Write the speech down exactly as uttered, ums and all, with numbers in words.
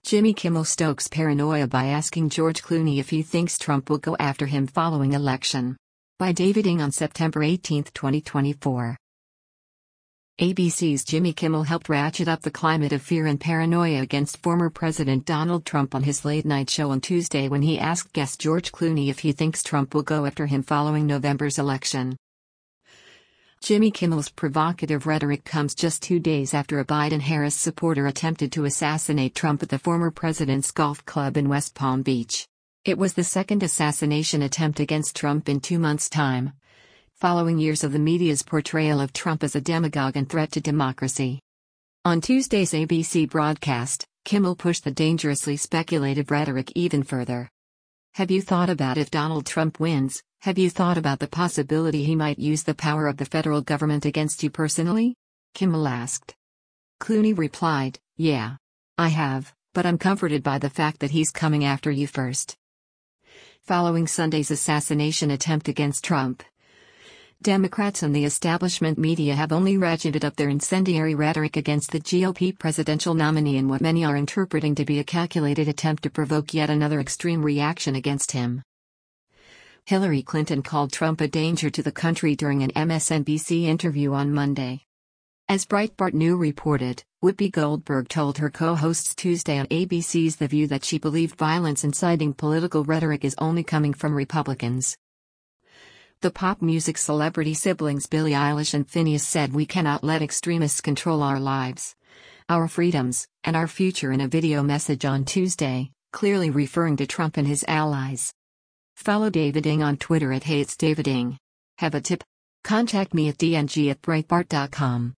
Jimmy Kimmel stokes paranoia by asking George Clooney if he thinks Trump will go after him following election. By David Ng on September eighteenth, twenty twenty-four. A B C's Jimmy Kimmel helped ratchet up the climate of fear and paranoia against former President Donald Trump on his late-night show on Tuesday when he asked guest George Clooney if he thinks Trump will go after him following November's election. Jimmy Kimmel's provocative rhetoric comes just two days after a Biden-Harris supporter attempted to assassinate Trump at the former president's golf club in West Palm Beach. It was the second assassination attempt against Trump in two months' time, following years of the media's portrayal of Trump as a demagogue and threat to democracy. On Tuesday's A B C broadcast, Kimmel pushed the dangerously speculative rhetoric even further. Have you thought about if Donald Trump wins? Have you thought about the possibility he might use the power of the federal government against you personally? Kimmel asked. Clooney replied, Yeah. I have, but I'm comforted by the fact that he's coming after you first. Following Sunday's assassination attempt against Trump, Democrats and the establishment media have only ratcheted up their incendiary rhetoric against the G O P presidential nominee in what many are interpreting to be a calculated attempt to provoke yet another extreme reaction against him. Hillary Clinton called Trump a danger to the country during an M S N B C interview on Monday. As Breitbart News reported, Whoopi Goldberg told her co-hosts Tuesday on A B C's The View that she believed violence-inciting political rhetoric is only coming from Republicans. The pop music celebrity siblings Billie Eilish and Finneas said we cannot let extremists control our lives, our freedoms, and our future in a video message on Tuesday, clearly referring to Trump and his allies. Follow David Ng on Twitter at Hey It's David Ng. Have a tip? Contact me at d n g at breitbart dot com.